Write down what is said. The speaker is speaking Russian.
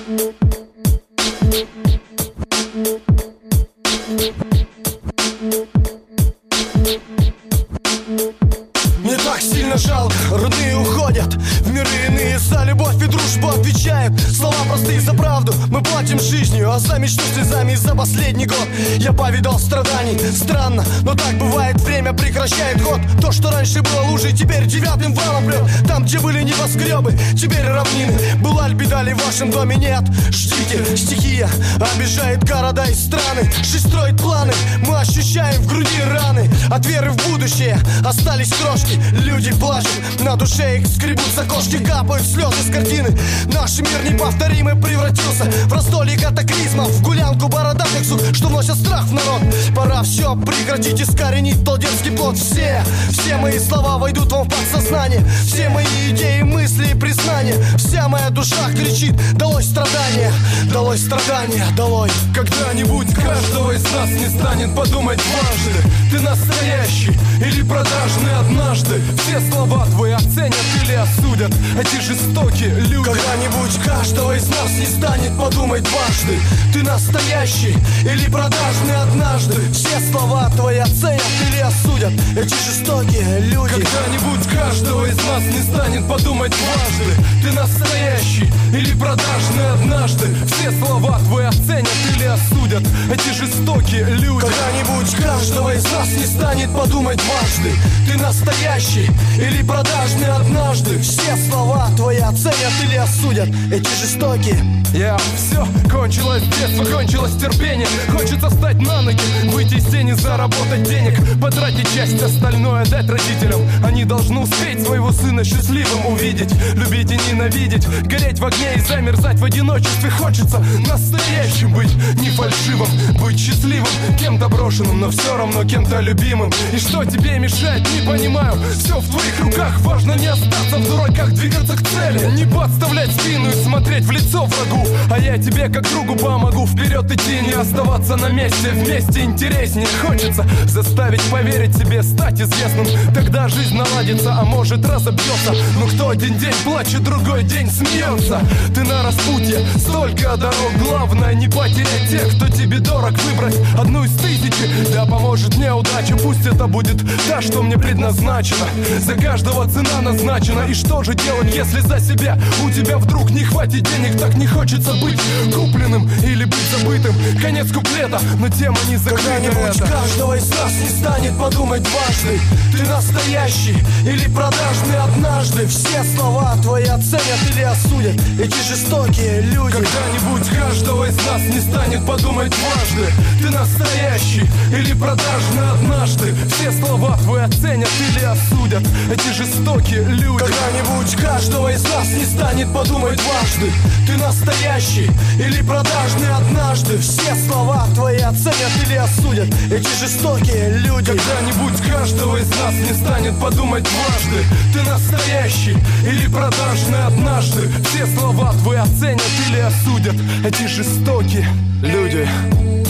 Мне так сильно жалко, родные уходят в миры иные. За любовь и дружбу отвечают слова простые за правду. Мы платим жизнью, а за мечту слезами. За последний год я повидал страданий. Странно, но так бывает, время прекращает ход. То, что раньше было лужей, теперь девятым валом прет. Там, где были небоскребы, теперь равнины. Была ли беда ли в вашем доме? Нет, ждите, стихия обижает города и страны. Жизнь строит планы, мы ощущаем в груди раны. От веры в будущее остались крошки. Люди плачут, на душе их скребутся кошки. Капают слезы с картины. Наш мир неповторимый превратился в раздолье катаклизмов, в гулянку бородатых сук, что вносят страх в народ. Пора все прекратить, искоренить тот детский плод. Все мои слова войдут вам в подсознание. Все мои идеи, мысли и признания. Вся моя душа кричит: долой страдания, долой страдания, долой. Когда-нибудь каждого из нас не станет подумать дважды: ты настоящий или продажный однажды. Все слова твои оценят или осудят эти жестокие люди. Когда-нибудь каждого из нас не станет подумать дважды: ты настоящий или продажный однажды. Все слова твои оценят или осудят эти жестокие люди. Когда-нибудь каждого из нас не станет подумать дважды: ты настоящий или продажный однажды. Все слова твои оценят или осудят эти жестокие люди. Когда-нибудь каждого из нас не станет подумать дважды: ты настоящий или продажный однажды. Все слова твои оценят или осудят эти жестокие. Все, кончилось детство, кончилось терпение. Хочется встать на ноги, выйти из тени, заработать денег, потратить часть, остальное дать родителям. Они должны успеть своего сына счастливым увидеть, любить и ненавидеть, гореть в огне и замерзать в одиночестве. Хочется настоящим быть, не фальшивым, быть счастливым, кем-то брошенным, но все равно кем-то любимым. И что тебе мешает, не понимаю. Все в твоих руках, важно не остаться в дураках, двигаться к цели, не подставлять спину и смотреть в лицо врагу. А я тебе как другу помогу вперед идти, не оставаться на месте. Вместе интереснее, хочется заставить поверить себе, стать известным. Тогда жизнь наладится, а может разобьется. Но кто один день плачет, другой день смеется. Ты на распутье, столько дорог, главное не потерять тех, кто тебе дорог. Выбрать одну из тысячи, да поможет мне удача. Пусть это будет та, что мне предназначена. За каждого цена назначена. И что же делать, если за себя у тебя вдруг не хватит денег? Так не хочется быть купленным или быть забытым. Конец куплета, но тема не закрыта. Когда-нибудь каждого из нас не станет подумать дважды: ты настоящий или продажный однажды. Все слова твои оценят или осудят эти жестокие люди. Когда-нибудь каждого из нас не станет подумать дважды: ты настоящий или продажный однажды. Все слова твои оценят или осудят эти жестокие люди. Когда-нибудь каждого из нас не станет подумать дважды: ты настоящий или продажный однажды. Все слова твои оценят или осудят эти жестокие люди. Когда-нибудь каждого из нас не станет подумать дважды: ты настоящий или продажный однажды. Все слова твои оценят или осудят эти жестокие люди.